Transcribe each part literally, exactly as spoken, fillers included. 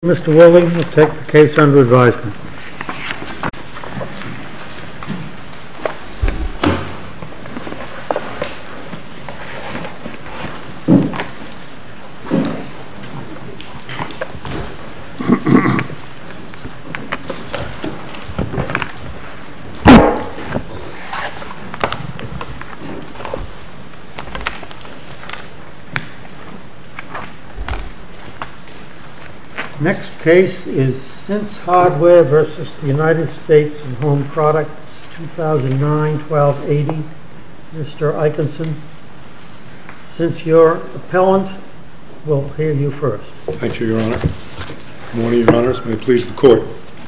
Mister Willing will take the case under advisement. Next case is Since Hardware versus the United States and Home Products, two thousand nine, twelve eighty. Mister Eikenson, since you're appellant, we'll hear you first. Thank you, Your Honor. Good morning, Your Honors. May it please the Court.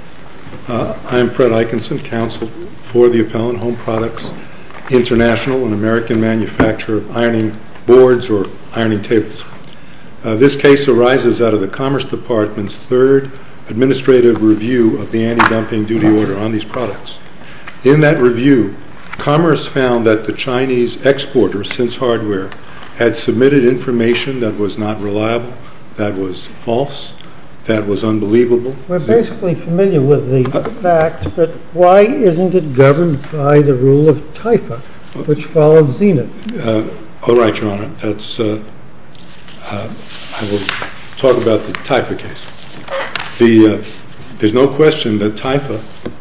Uh, I am Fred Eikenson, counsel for the appellant, Home Products International, an American manufacturer of ironing boards or ironing tables. Uh, this case arises out of the Commerce Department's third administrative review of the anti-dumping duty order on these products. In that review, Commerce found that the Chinese exporter, Since Hardware, had submitted information that was not reliable, that was false, that was unbelievable. We're basically familiar with the uh, facts, but why isn't it governed by the rule of TIFA, which follows Zenith? Uh, all right, Your Honor. That's... Uh, Uh, I will talk about the TIFA case. The, uh, there's no question that TIFA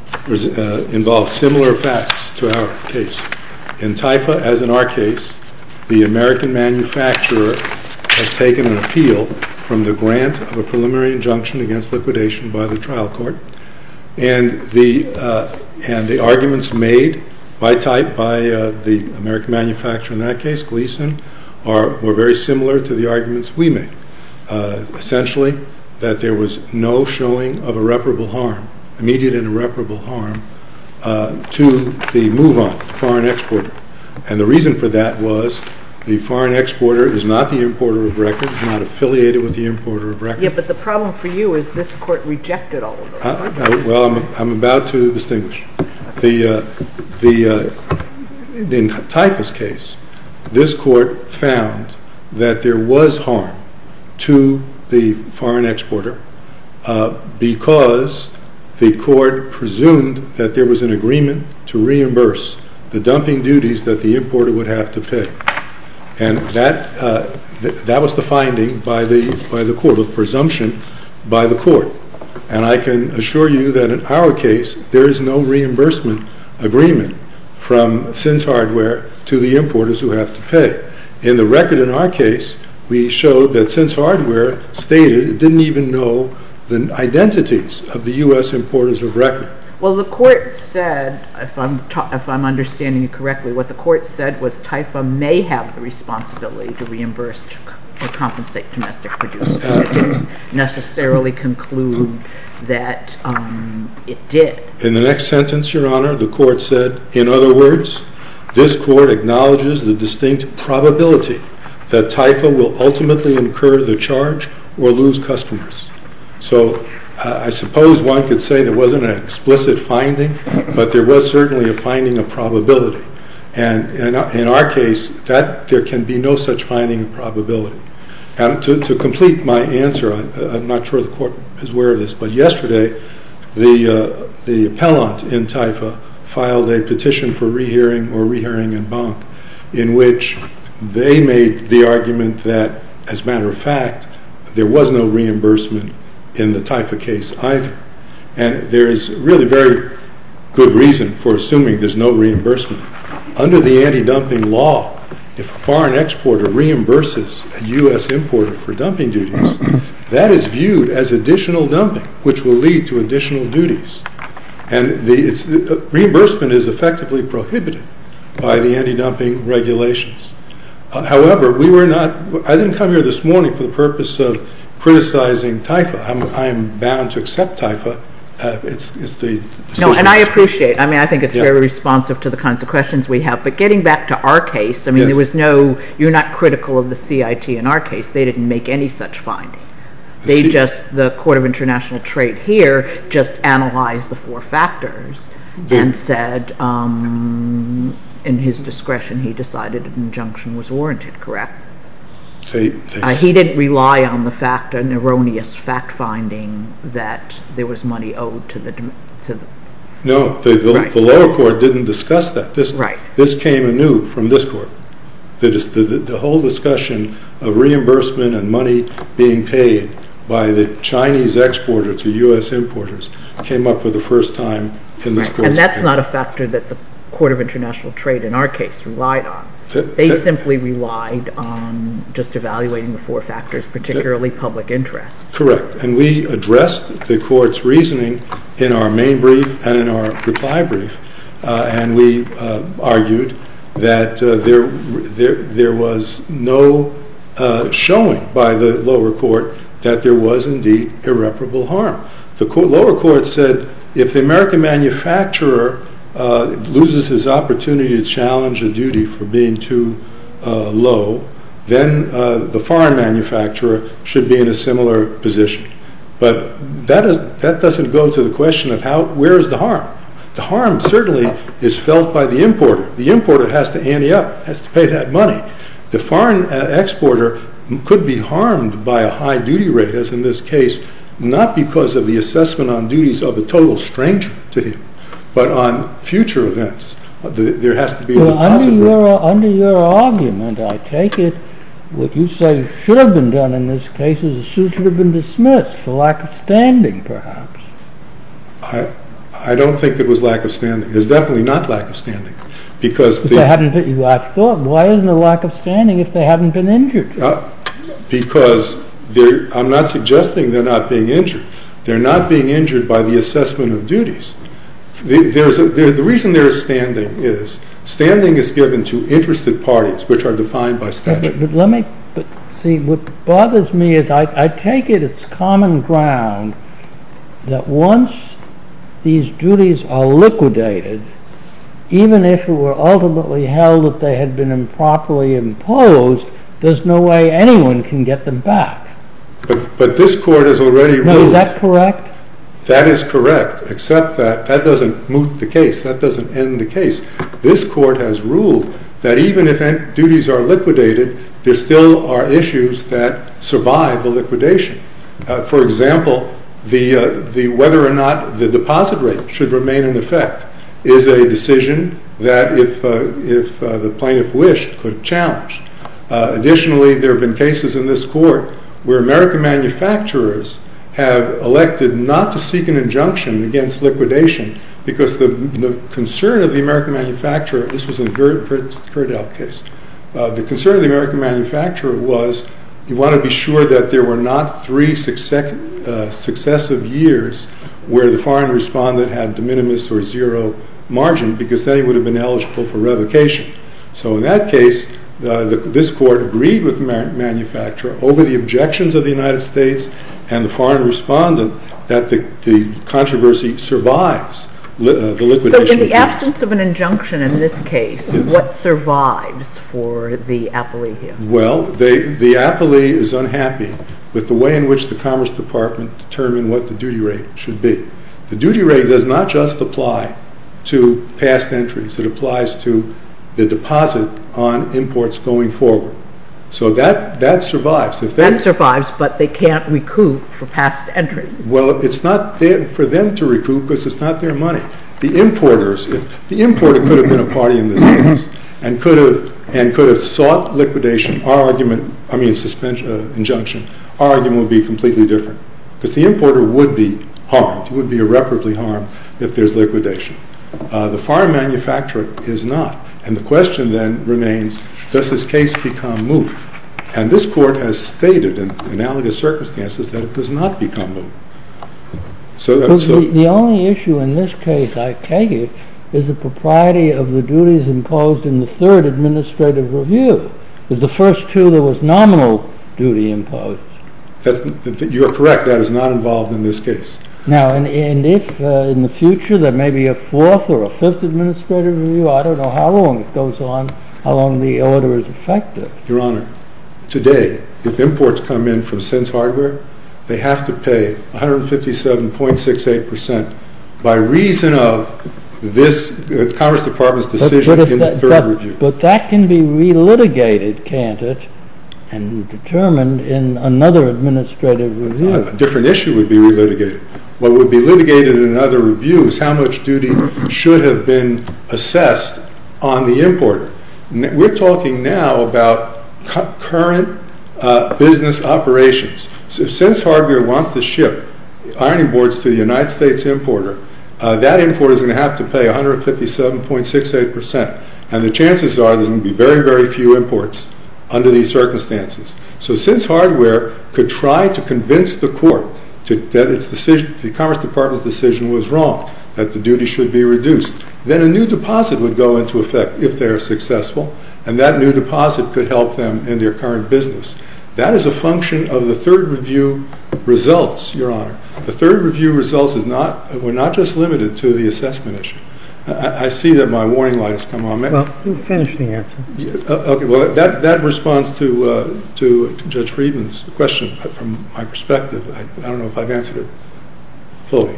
uh, involves similar facts to our case. In TIFA, as in our case, the American manufacturer has taken an appeal from the grant of a preliminary injunction against liquidation by the trial court, and the uh, and the arguments made by type by uh, the American manufacturer in that case, Gleason, Are, were very similar to the arguments we made. Uh, essentially, that there was no showing of irreparable harm, immediate and irreparable harm, uh, to the move-on, foreign exporter. And the reason for that was the foreign exporter is not the importer of record, is not affiliated with the importer of record. Yeah, but the problem for you is this court rejected all of those. Uh, uh, well, I'm, I'm about to distinguish. The, uh, the, uh, in TIFA's case, this court found that there was harm to the foreign exporter uh, because the court presumed that there was an agreement to reimburse the dumping duties that the importer would have to pay. And that uh, th- that was the finding by the by the court, or the presumption by the court. And I can assure you that in our case, there is no reimbursement agreement from Since Hardware to the importers who have to pay. In the record in our case, we showed that Since Hardware stated it didn't even know the identities of the U S importers of record. Well, the court said, if I'm ta- if I'm understanding you correctly, what the court said was TIFA may have the responsibility to reimburse or compensate domestic producers. Uh, it didn't necessarily conclude that um, it did. In the next sentence, Your Honor, the court said, in other words, this court acknowledges the distinct probability that TIFA will ultimately incur the charge or lose customers. So uh, I suppose one could say there wasn't an explicit finding, but there was certainly a finding of probability. And in, in our case, that there can be no such finding of probability. And to, to complete my answer, I, I'm not sure the court is aware of this, but yesterday the uh, the appellant in TIFA filed a petition for rehearing or rehearing en banc, in which they made the argument that, as a matter of fact, there was no reimbursement in the TIFA case either. And there is really very good reason for assuming there's no reimbursement. Under the anti-dumping law, if a foreign exporter reimburses a U S importer for dumping duties, that is viewed as additional dumping, which will lead to additional duties. And the, it's, the uh, reimbursement is effectively prohibited by the anti-dumping regulations. Uh, however, we were not, I didn't come here this morning for the purpose of criticizing TIFA. I'm, I'm bound to accept TIFA. Uh, it's, it's the no, and I appreciate. I mean, I think it's yeah. very responsive to the kinds of questions we have. But getting back to our case, I mean, yes. there was no. You're not critical of the C I T in our case. They didn't make any such finding. The they C- just the Court of International Trade here just analyzed the four factors the, and said, um, in his discretion, he decided an injunction was warranted. Correct? They, they Uh, he didn't rely on the fact, an erroneous fact-finding that there was money owed to the, to the... No, the, the, Right. the lower court didn't discuss that. This, Right. this came anew from this court. The, the, the whole discussion of reimbursement and money being paid by the Chinese exporter to U S importers came up for the first time in this Right. court. And that's not a factor that the Court of International Trade, in our case, relied on. Th- They th- simply relied on just evaluating the four factors, particularly public interest. Correct. And we addressed the court's reasoning in our main brief and in our reply brief, uh, and we uh, argued that uh, there, there, there was no uh, showing by the lower court that there was indeed irreparable harm. The court, lower court said if the American manufacturer uh, loses his opportunity to challenge a duty for being too uh, low, then uh, the foreign manufacturer should be in a similar position. But that, is, that doesn't go to the question of how, where is the harm? The harm certainly is felt by the importer. The importer has to ante up, has to pay that money. The foreign uh, exporter could be harmed by a high duty rate, as in this case, not because of the assessment on duties of a total stranger to him, but on future events. Uh, the, there has to be a well, deposit under rate. your, under your argument, I take it, what you say should have been done in this case is the suit should have been dismissed for lack of standing, perhaps. I, I don't think it was lack of standing. It's definitely not lack of standing, because If the, they hadn't been, I thought, why isn't there lack of standing if they hadn't been injured? uh, because they're, I'm not suggesting they're not being injured. They're not being injured by the assessment of duties. The, there's a, there, the reason there is standing is standing is given to interested parties, which are defined by statute. But, but let me, but see, what bothers me is I, I take it it's common ground that once these duties are liquidated, even if it were ultimately held that they had been improperly imposed, there's no way anyone can get them back. But, but this court has already No, ruled. is that correct? That is correct, except that that doesn't moot the case. That doesn't end the case. This court has ruled that even if duties are liquidated, there still are issues that survive the liquidation. Uh, for example, the, uh, the whether or not the deposit rate should remain in effect is a decision that if, uh, if uh, the plaintiff wished could challenge. Uh, additionally, there have been cases in this court where American manufacturers have elected not to seek an injunction against liquidation because the, the concern of the American manufacturer, this was in the Gerdau case, uh, the concern of the American manufacturer was you want to be sure that there were not three success, uh, successive years where the foreign respondent had de minimis or zero margin, because then he would have been eligible for revocation. So in that case, Uh, the, this court agreed with the man- manufacturer over the objections of the United States and the foreign respondent that the, the controversy survives li- uh, the liquidation. So in the of duties. absence of an injunction in this case, Yes. what survives for the appellee here? Well, they, the appellee is unhappy with the way in which the Commerce Department determined what the duty rate should be. The duty rate does not just apply to past entries. It applies to the deposit on imports going forward. So that, that survives. If they, That survives, but they can't recoup for past entries. well, it's not there for them to recoup because it's not their money. The importers, if the importer could have been a party in this case and could have and could have sought liquidation, our argument, I mean suspension, uh, injunction, our argument would be completely different, because the importer would be harmed. He would be irreparably harmed if there's liquidation. Uh, the foreign manufacturer is not. And the question then remains, does this case become moot? And this court has stated in analogous circumstances that it does not become moot. So, But so the, the only issue in this case, I take it, is the propriety of the duties imposed in the third administrative review. With the first two, there was nominal duty imposed. that's, that, you're correct. That is not involved in this case. Now, and, and if uh, in the future there may be a fourth or a fifth administrative review, I don't know how long it goes on, how long the order is effective. Your Honor, today, if imports come in from Sense Hardware, they have to pay one hundred fifty-seven point six eight percent by reason of this uh, Commerce Department's decision but, but in that, the third that, review. But that can be relitigated, can't it, and determined in another administrative review. A different issue would be relitigated. What would be litigated in another review is how much duty should have been assessed on the importer. We're talking now about cu- current uh, business operations. So since Hardware wants to ship ironing boards to the United States importer, uh, that importer is going to have to pay one hundred fifty-seven point six eight percent. And the chances are there's going to be very, very few imports under these circumstances. So since Hardware could try to convince the court to, that its decision, the Commerce Department's decision was wrong, that the duty should be reduced, then a new deposit would go into effect if they are successful, and that new deposit could help them in their current business. That is a function of the third review results, Your Honor. The third review results is not, were not just limited to the assessment issue. I, I see that my warning light has come on. Well, you finish the answer. Yeah, uh, okay, well, that, that responds to, uh, to Judge Friedman's question from my perspective. I, I don't know if I've answered it fully.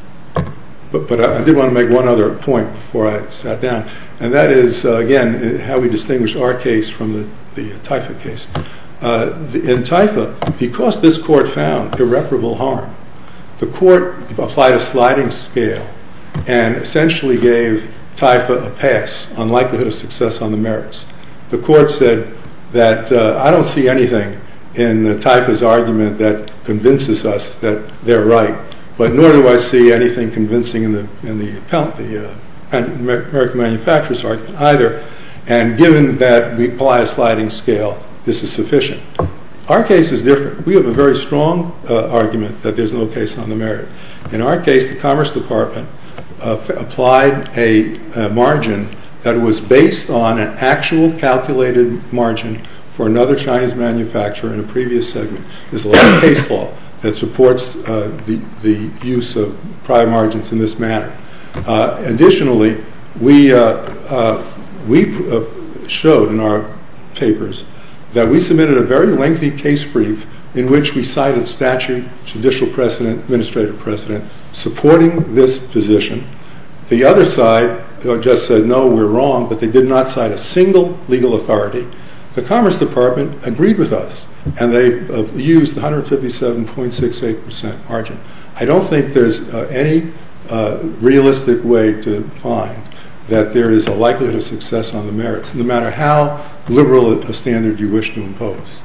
But, but I, I did want to make one other point before I sat down, and that is, uh, again, how we distinguish our case from the, the Taifa case. Uh, the, in Taifa, because this court found irreparable harm, the court applied a sliding scale and essentially gave Taifa a pass on likelihood of success on the merits. The court said that uh, I don't see anything in uh, Taifa's argument that convinces us that they're right, but nor do I see anything convincing in the in the, the uh, American manufacturer's argument either. And given that we apply a sliding scale, this is sufficient. Our case is different. We have a very strong uh, argument that there's no case on the merit. In our case, the Commerce Department uh, f- applied a, a margin that was based on an actual calculated margin for another Chinese manufacturer in a previous segment. There's a lot of case law that supports uh, the, the use of prior margins in this manner. Uh, additionally, we, uh, uh, we uh, showed in our papers that we submitted a very lengthy case brief in which we cited statute, judicial precedent, administrative precedent, supporting this position. The other side just said, no, we're wrong, but they did not cite a single legal authority. The Commerce Department agreed with us, and they uh, used the one hundred fifty-seven point six eight percent margin. I don't think there's uh, any uh, realistic way to find that there is a likelihood of success on the merits, no matter how liberal a standard you wish to impose.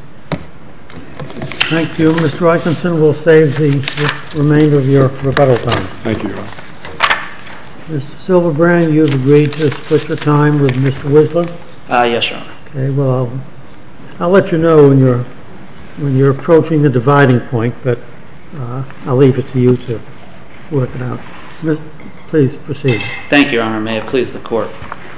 Thank you. Mister Eikenson will save the remainder of your rebuttal time. Thank you, Your Honor. Mister Silverbrand, you've agreed to split your time with Mister Whistler? Uh, yes, Your Honor. Okay, well, I'll, I'll let you know when you're, when you're approaching the dividing point, but uh, I'll leave it to you to work it out. Please proceed. Thank you, Your Honor. May it please the Court.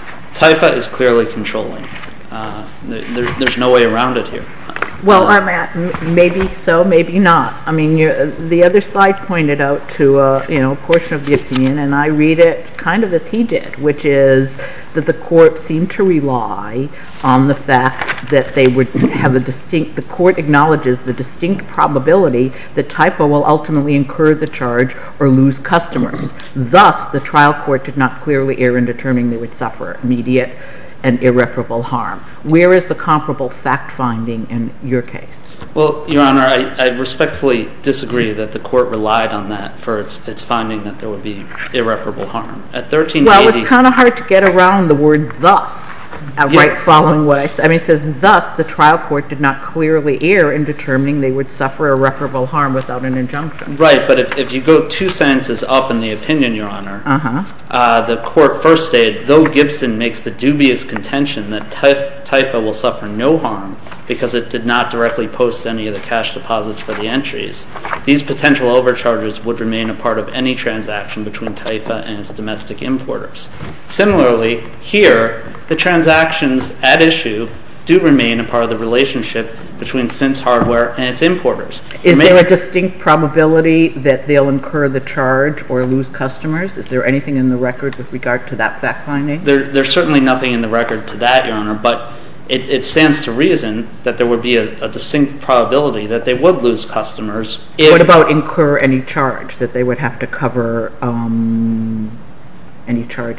Taifa is clearly controlling. Uh, there, there's no way around it here. Well, I'm at, maybe so, maybe not. I mean, you're, the other side pointed out to uh, you know, a portion of the opinion, and I read it kind of as he did, which is that the court seemed to rely on the fact that they would have a distinct, the court acknowledges the distinct probability that Taifa will ultimately incur the charge or lose customers. Thus, the trial court did not clearly err in determining they would suffer immediate and irreparable harm. Where is the comparable fact-finding in your case? Well, Your Honor, I, I respectfully disagree that the court relied on that for its, its finding that there would be irreparable harm. At thirteen eighty... Well, it's kind of hard to get around the word thus, uh, Yeah. right following what I said. I mean, it says, thus, the trial court did not clearly err in determining they would suffer irreparable harm without an injunction. Right, but if, if you go two sentences up in the opinion, Your Honor, Uh-huh. uh, the court first stated, though Gibson makes the dubious contention that Taif- Taifa will suffer no harm because it did not directly post any of the cash deposits for the entries, these potential overcharges would remain a part of any transaction between Taifa and its domestic importers. Similarly, here, the transactions at issue do remain a part of the relationship between Sins Hardware and its importers. Is there a distinct probability that they'll incur the charge or lose customers? Is there anything in the record with regard to that fact-finding? There, there's certainly nothing in the record to that, Your Honor, but it, it stands to reason that there would be a, a distinct probability that they would lose customers if... What about incur any charge, that they would have to cover um, any charges?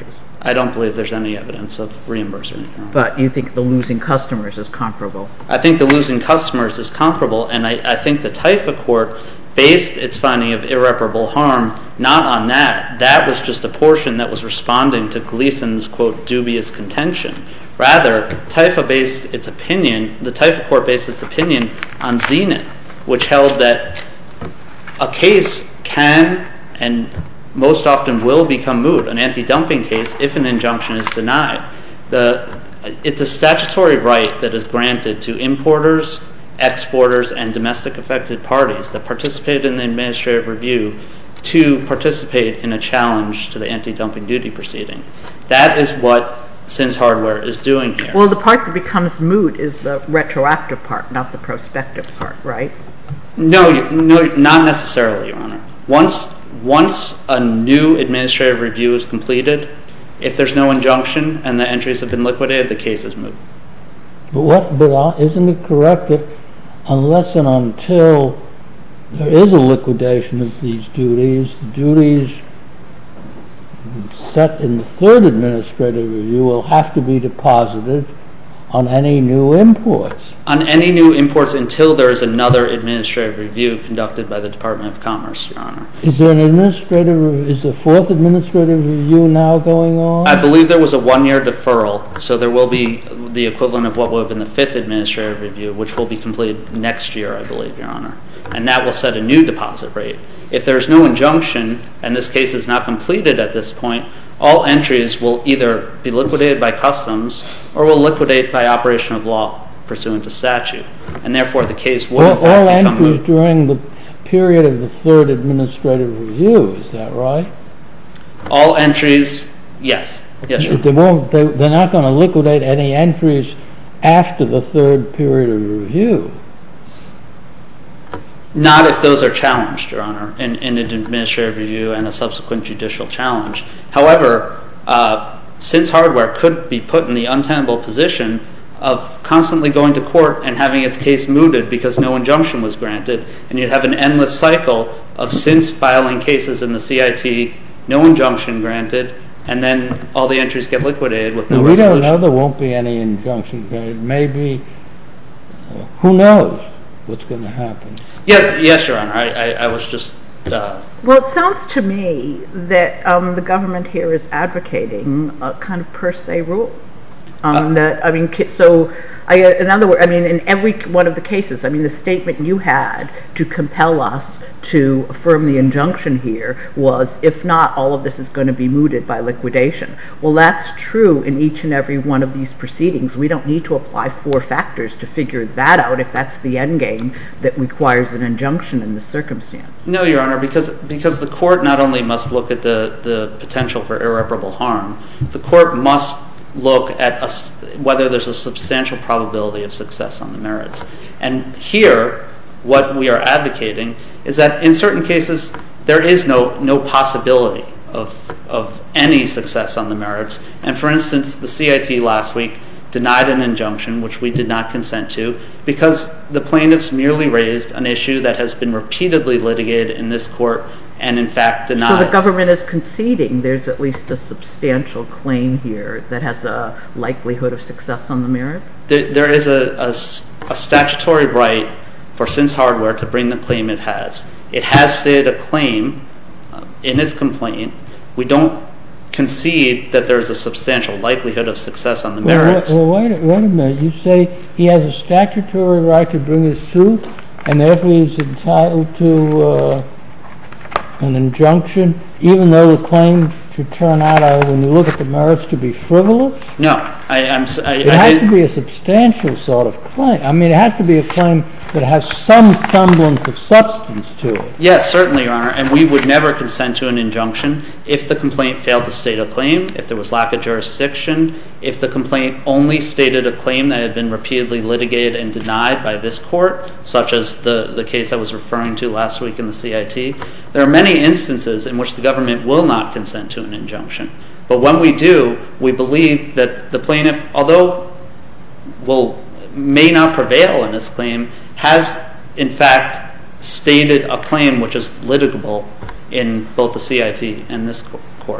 I don't believe there's any evidence of reimbursement. But you think the losing customers is comparable? I think the losing customers is comparable, and I, I think the Taifa court based its finding of irreparable harm not on that. That was just a portion that was responding to Gleason's, quote, dubious contention. Rather, Taifa based its opinion, the Taifa court based its opinion on Zenith, which held that a case can and most often will become moot, an anti-dumping case, if an injunction is denied. The, it's a statutory right that is granted to importers, exporters, and domestic affected parties that participate in the administrative review to participate in a challenge to the anti-dumping duty proceeding. That is what Sins Hardware is doing here. Well, the part that becomes moot is the retroactive part, not the prospective part, right? No, no, not necessarily, Your Honor. Once, once a new administrative review is completed, if there's no injunction and the entries have been liquidated, the case is moot. But what? But uh, isn't it correct that unless and until there is a liquidation of these duties, the duties set in the third administrative review will have to be deposited on any new imports? On any new imports until there is another administrative review conducted by the Department of Commerce, Your Honor. Is there an administrative, is the fourth administrative review now going on? I believe there was a one-year deferral, so there will be the equivalent of what would have been the fifth administrative review, which will be completed next year, I believe, Your Honor. And that will set a new deposit rate. If there's no injunction, and this case is not completed at this point, all entries will either be liquidated by customs or will liquidate by operation of law pursuant to statute. And therefore, the case will, in all, fact, all become entries moot. during the period of the third administrative review, is that right? All entries, yes. Yes, Your Honor. They won't, they, they're not going to liquidate any entries after the third period of review. Not if those are challenged, Your Honor, in, in an administrative review and a subsequent judicial challenge. However, uh, Sins Hardware could be put in the untenable position of constantly going to court and having its case mooted because no injunction was granted, and you'd have an endless cycle of Sins filing cases in the C I T, no injunction granted, and then all the entries get liquidated with no we resolution. We don't know. There won't be any injunction granted. Maybe, uh, who knows what's going to happen? Yeah, yes, Your Honor. I, I, I was just... Uh, well, it sounds to me that um, the government here is advocating a kind of per se rule. Um, uh, that I mean, so I, in other words, I mean, in every one of the cases, I mean, the statement you had to compel us to affirm the injunction here was, if not, all of this is going to be mooted by liquidation. Well, that's true in each and every one of these proceedings. We don't need to apply four factors to figure that out if that's the end game that requires an injunction in this circumstance. No, Your Honor, because because the court not only must look at the, the potential for irreparable harm, the court must look at a, whether there's a substantial probability of success on the merits. And here, what we are advocating is that in certain cases, there is no, no possibility of, of any success on the merits. And for instance, the C I T last week denied an injunction, which we did not consent to, because the plaintiffs merely raised an issue that has been repeatedly litigated in this court and in fact denied. So the government is conceding there's at least a substantial claim here that has a likelihood of success on the merits? There, there is a, a, a statutory right for Sins Hardware to bring the claim it has. It has stated a claim uh, in its complaint. We don't concede that there is a substantial likelihood of success on the merits. Well, well wait, wait a minute. You say he has a statutory right to bring a suit, and therefore he's entitled to uh, an injunction, even though the claim should turn out, uh, when you look at the merits, to be frivolous? No, I, I'm. I, it I has did, to be a substantial sort of claim. I mean, it has to be a claim that has some semblance of substance to it. Yes, certainly, Your Honor, and we would never consent to an injunction if the complaint failed to state a claim, if there was lack of jurisdiction, if the complaint only stated a claim that had been repeatedly litigated and denied by this court, such as the, the case I was referring to last week in the C I T. There are many instances in which the government will not consent to an injunction. But when we do, we believe that the plaintiff, although will may not prevail in his claim, has in fact stated a claim which is litigable in both the C I T and this court.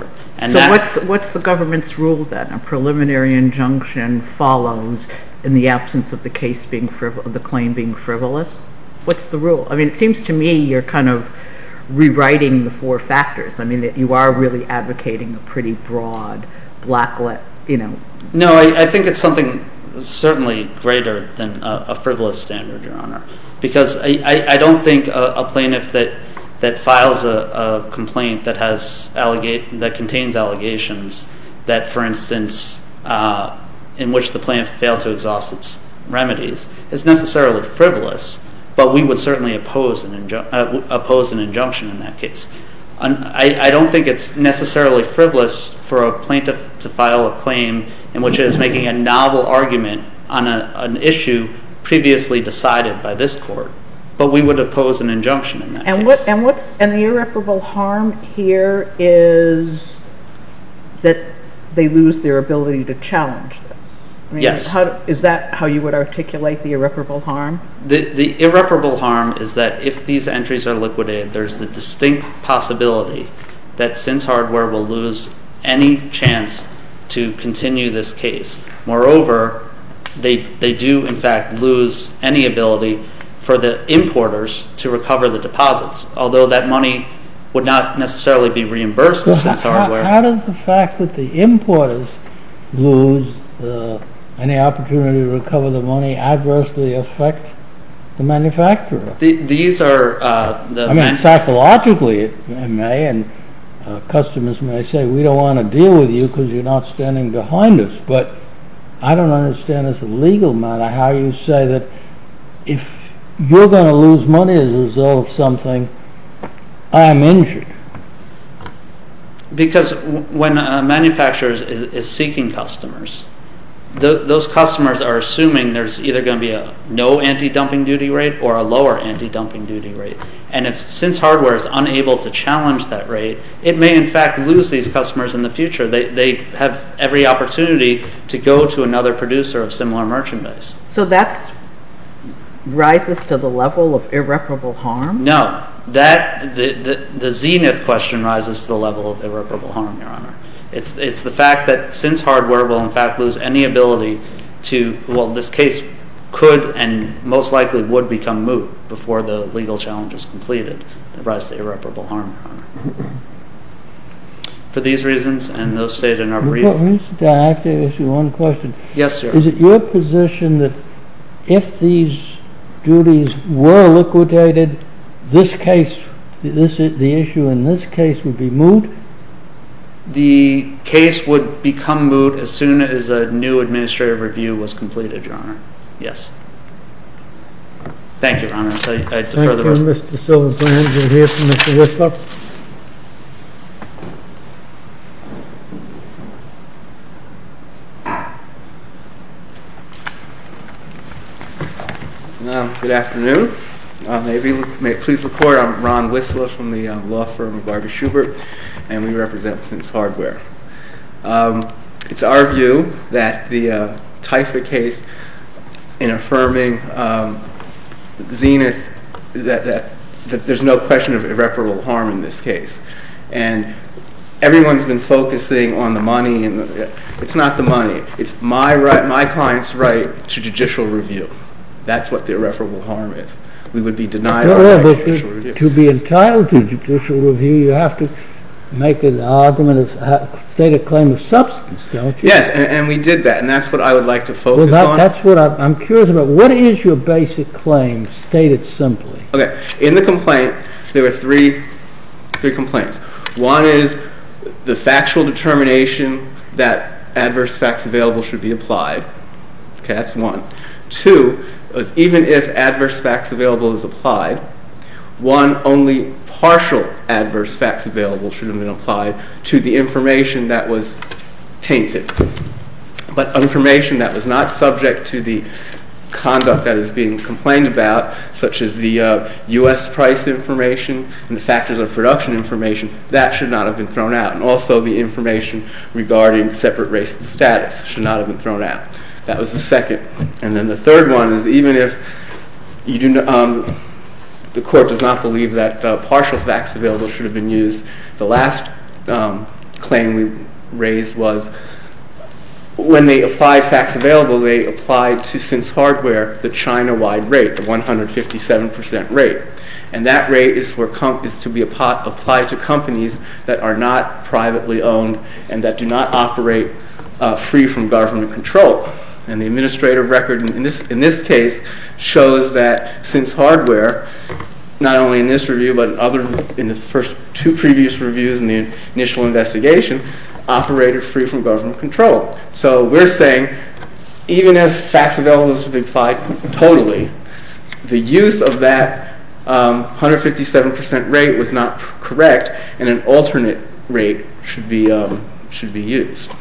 And so that, what's, what's the government's rule then? A preliminary injunction follows in the absence of the case being frivol- the claim being frivolous? What's the rule? I mean, it seems to me you're kind of rewriting the four factors. I mean, that you are really advocating a pretty broad blacklet, you know. No, I, I think it's something certainly greater than a, a frivolous standard, Your Honor, because I, I, I don't think a, a plaintiff that that files a, a complaint that has allegate that contains allegations that, for instance, uh, in which the plaintiff failed to exhaust its remedies is necessarily frivolous. But we would certainly oppose an inju- uh, oppose an injunction in that case. I, I don't think it's necessarily frivolous for a plaintiff to file a claim in which it is making a novel argument on a, an issue previously decided by this court. But we would oppose an injunction in that and case. What, and what's and the irreparable harm here is that they lose their ability to challenge this. I mean, Yes. How, is that how you would articulate the irreparable harm? The, the irreparable harm is that if these entries are liquidated, there's the distinct possibility that Sins Hardware will lose any chance to continue this case. Moreover, they, they do, in fact, lose any ability for the importers to recover the deposits, although that money would not necessarily be reimbursed to Sins Hardware. How, how does the fact that the importers lose uh, any opportunity to recover the money adversely affect the manufacturer? The, these are uh, the... I mean, man- psychologically it may, and uh, customers may say, we don't want to deal with you because you're not standing behind us. But I don't understand as a legal matter how you say that if you're going to lose money as a result of something, I'm injured. Because w- when a manufacturer is, is seeking customers, th- those customers are assuming there's either going to be a no anti-dumping duty rate or a lower anti-dumping duty rate. And if Sins Hardware is unable to challenge that rate, it may in fact lose these customers in the future. They, they have every opportunity to go to another producer of similar merchandise. So that's rises to the level of irreparable harm? No. That the, the, the zenith question rises to the level of irreparable harm, Your Honor. It's it's the fact that Sins Hardware will in fact lose any ability to, well, this case could and most likely would become moot before the legal challenge is completed. That rises to irreparable harm, Your Honor. For these reasons and those stated in our brief. Mister Dunn, I have to ask you one question. Yes, sir. Is it your position that if these duties were liquidated, this case, this the issue in this case would be moot? The case would become moot as soon as a new administrative review was completed, Your Honor. Yes. Thank you, Your Honor. So I, I defer Thank the you, rest. Mister Silverbrand. We'll hear from Mister Whistler. Um, good afternoon. Uh, maybe may it please the court. I'm Ron Whistler from the uh, law firm of Garvey Schubert, and we represent Sins Hardware. Um, it's our view that the uh, Taifa case, in affirming um, Zenith, that, that that there's no question of irreparable harm in this case, and everyone's been focusing on the money, and the, it's not the money. It's my right, my client's right to judicial review. That's what the irreparable harm is. We would be denied our Well, right but to judicial review. to be entitled to judicial review, you have to make an argument, of, state a claim of substance, don't you? Yes, and, and we did that, and that's what I would like to Well, focus that, on. that's what I, I'm curious about. What is your basic claim, stated simply? Okay, in the complaint, there were three, three complaints. One is the factual determination that adverse facts available should be applied. Okay, that's one. Two was even if adverse facts available is applied, one, only partial adverse facts available should have been applied to the information that was tainted. But information that was not subject to the conduct that is being complained about, such as the uh, U S price information and the factors of production information, that should not have been thrown out. And also the information regarding separate race status should not have been thrown out. That was the second. And then the third one is even if you do not, um, the court does not believe that uh, partial facts available should have been used, the last um, claim we raised was when they applied facts available, they applied to Since Hardware the China-wide rate, the one hundred fifty-seven percent rate. And that rate is, for com- is to be app- applied to companies that are not privately owned and that do not operate uh, free from government control. And the administrative record in this, in this case shows that Since Hardware, not only in this review but in, other, in the first two previous reviews in the initial investigation, operated free from government control. So we're saying even if facts available is to be applied totally, the use of that um, one hundred fifty-seven percent rate was not correct, and an alternate rate should be um, should be used.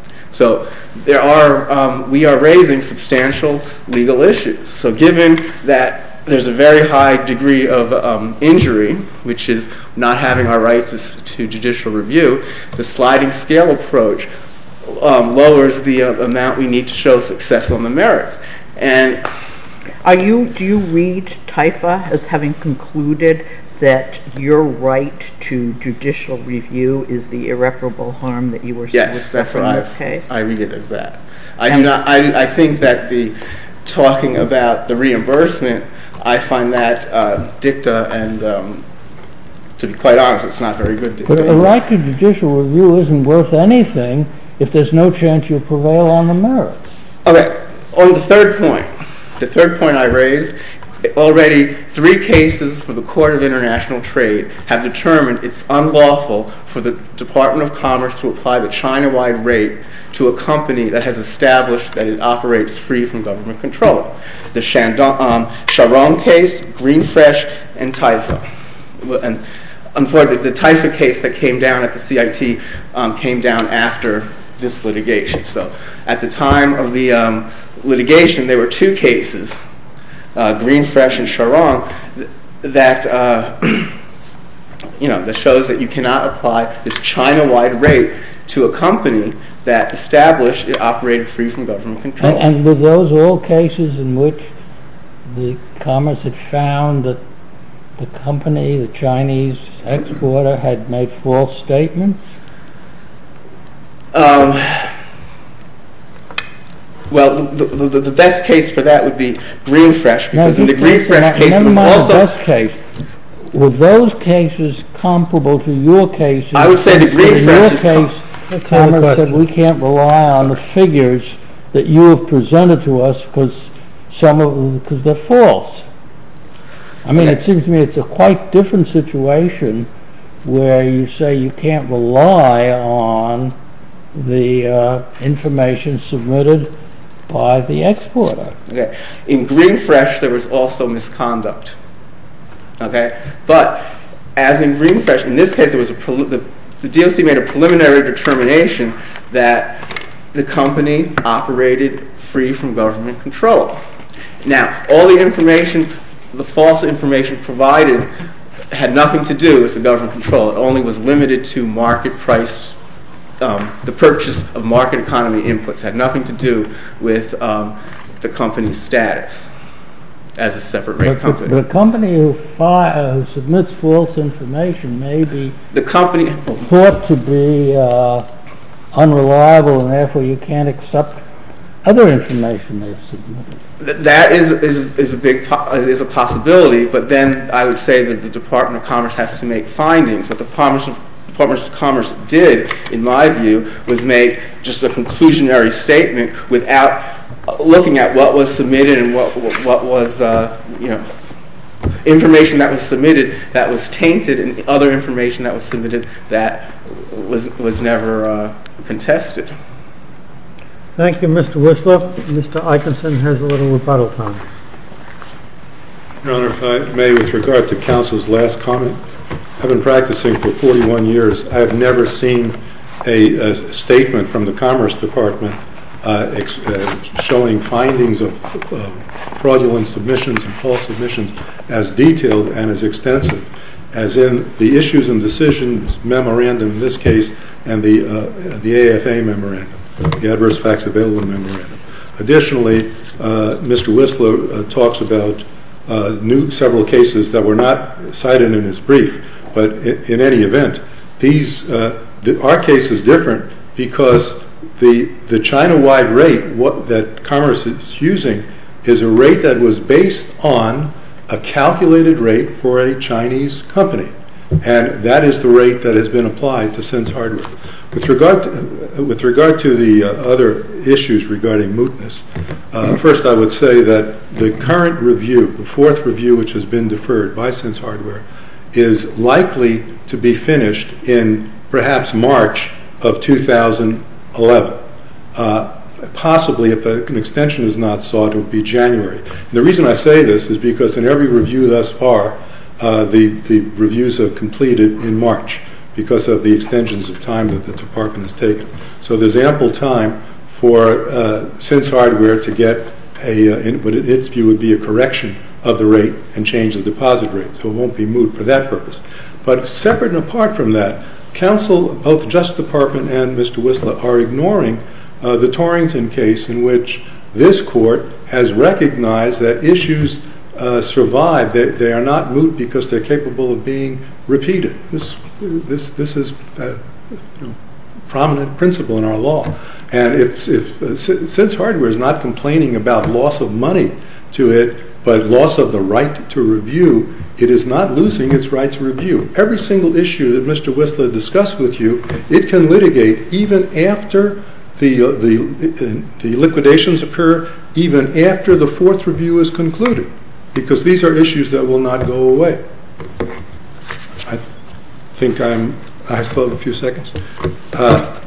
So there are um, we are raising substantial legal issues. So given that there's a very high degree of um, injury, which is not having our rights to judicial review, the sliding scale approach um, lowers the uh, amount we need to show success on the merits. And are you? Do you read TIFA as having concluded that your right to judicial review is the irreparable harm that you were yes, that's what in I, this case? I read it as that. I and do not. I, I think that the talking about the reimbursement, I find that uh, dicta, and um, to be quite honest, it's not very good. But a right to judicial review isn't worth anything if there's no chance you'll prevail on the merits. Okay, on the third point, the third point I raised, already three cases for the Court of International Trade have determined it's unlawful for the Department of Commerce to apply the China-wide rate to a company that has established that it operates free from government control. The Shandong, um, Sharon case, Green Fresh, and TIFA. And unfortunately, the TIFA case that came down at the C I T um, came down after this litigation. So at the time of the um, litigation, there were two cases, uh, Green Fresh and Sharon, th- that uh, you know that shows that you cannot apply this China-wide rate to a company that established it operated free from government control. And, and were those all cases in which the Commerce had found that the company, the Chinese exporter, had made false statements? Um, well, the, the, the best case for that would be Green Fresh, because no, in the Green Fresh case, never it was mind also... the best case. Were those cases comparable to your cases? I would say the Green Fresh is... In your case, Commerce said we can't rely on the figures that you have presented to us because some of because they're false. I mean, okay. It seems to me it's a quite different situation where you say you can't rely on the uh, information submitted by the exporter. Okay. In Green Fresh, there was also misconduct. Okay, but as in Green Fresh, in this case, it was a prel- the, the D O C made a preliminary determination that the company operated free from government control. Now, all the information, the false information provided, had nothing to do with the government control. It only was limited to market price. Um, the purchase of market economy inputs had nothing to do with um, the company's status as a separate rate but, company. But a company who, fi- uh, who submits false information may be the company thought to be uh, unreliable, and therefore you can't accept other information they've submitted. Th- that is is is a big po- is a possibility, but then I would say that the Department of Commerce has to make findings. What the Commerce Department of Commerce did, in my view, was make just a conclusionary statement without looking at what was submitted and what what was uh, you know information that was submitted that was tainted and other information that was submitted that was was never uh, contested. Thank you, Mister Whistler. Mister Eikenson has a little rebuttal time. Your Honor, if I may, with regard to counsel's last comment, I've been practicing for forty-one years. I have never seen a, a statement from the Commerce Department uh, ex, uh, showing findings of uh, fraudulent submissions and false submissions as detailed and as extensive as in the issues and decisions memorandum in this case and the uh, the A F A memorandum, the adverse facts available memorandum. Additionally, uh, Mister Whistler uh, talks about uh, new several cases that were not cited in his brief, but in, in any event, these uh, the, our case is different because the the China-wide rate what, that Commerce is using is a rate that was based on a calculated rate for a Chinese company, and that is the rate that has been applied to Sense Hardware. With regard to, uh, with regard to the uh, other issues regarding mootness, uh, first I would say that the current review, the fourth review which has been deferred by Sense Hardware, is likely to be finished in perhaps March of two thousand eleven. Uh, possibly, if a, an extension is not sought, it would be January. And the reason I say this is because in every review thus far, uh, the, the reviews have completed in March because of the extensions of time that the department has taken. So there's ample time for uh, Sense Hardware to get a, uh, in, what in its view would be a correction of the rate and change the deposit rate. So it won't be moot for that purpose. But separate and apart from that, counsel, both the Justice Department and Mister Whistler, are ignoring uh, the Torrington case in which this court has recognized that issues uh, survive. They, they are not moot because they're capable of being repeated. This, this, this is a you know, prominent principle in our law. And if, if uh, Sense Hardware is not complaining about loss of money to it, but loss of the right to review, it is not losing its right to review. Every single issue that Mister Whistler discussed with you, it can litigate even after the, uh, the, uh, the liquidations occur, even after the fourth review is concluded, because these are issues that will not go away. I think I'm, I still have a few seconds. Uh,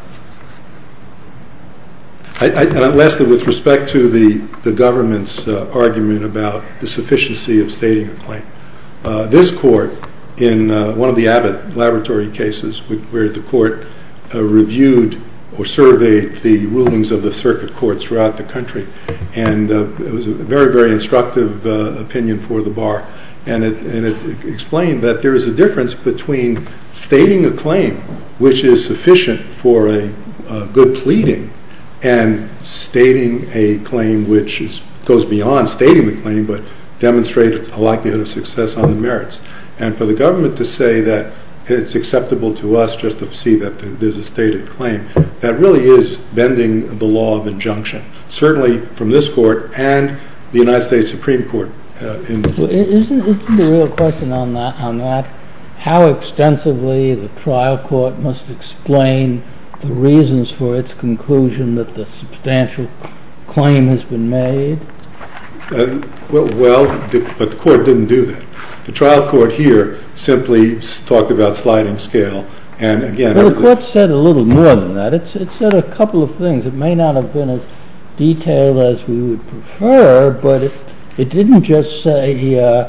I, I, and lastly, with respect to the, the government's uh, argument about the sufficiency of stating a claim, uh, this court, in uh, one of the Abbott laboratory cases, where the court uh, reviewed or surveyed the rulings of the circuit courts throughout the country, and uh, it was a very, very instructive uh, opinion for the bar, and it, and it explained that there is a difference between stating a claim, which is sufficient for a, a good pleading, and stating a claim which is, goes beyond stating the claim but demonstrates a likelihood of success on the merits. And for the government to say that it's acceptable to us just to see that there's a stated claim, that really is bending the law of injunction, certainly from this court and the United States Supreme Court. Uh, in well, isn't, isn't the real question on that, on that how extensively the trial court must explain the reasons for its conclusion that the substantial claim has been made? Uh, well, well the, but the court didn't do that. The trial court here simply talked about sliding scale, and again... Well, the court said a little more than that. It's, it said a couple of things. It may not have been as detailed as we would prefer, but it, it didn't just say, uh,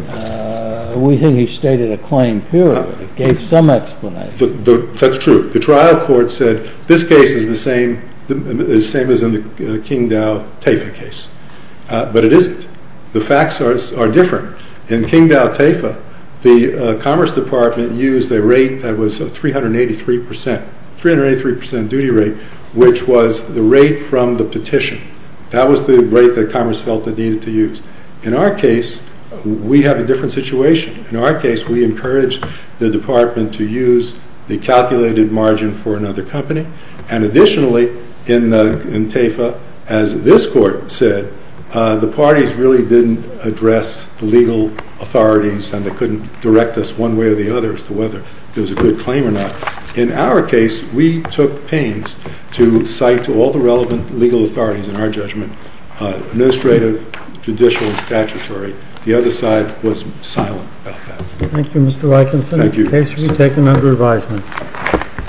uh, we think he stated a claim, period. It gave some explanation. The, the, that's true. The trial court said this case is the same, the, the same as in the uh, Qingdao Taifa case, uh, but it isn't. The facts are, are different. In Qingdao Taifa, the uh, Commerce Department used a rate that was three hundred eighty-three percent, three hundred eighty-three percent duty rate, which was the rate from the petition. That was the rate that Commerce felt it needed to use. In our case, we have a different situation. In our case, we encouraged the department to use the calculated margin for another company. And additionally, in, uh, in Taifa, as this court said, uh, the parties really didn't address the legal authorities, and they couldn't direct us one way or the other as to whether there was a good claim or not. In our case, we took pains to cite to all the relevant legal authorities in our judgment, uh, administrative, judicial, and statutory. The other side was silent about that. Thank you, Mister Eikenson. Thank you. The case will be taken under advisement.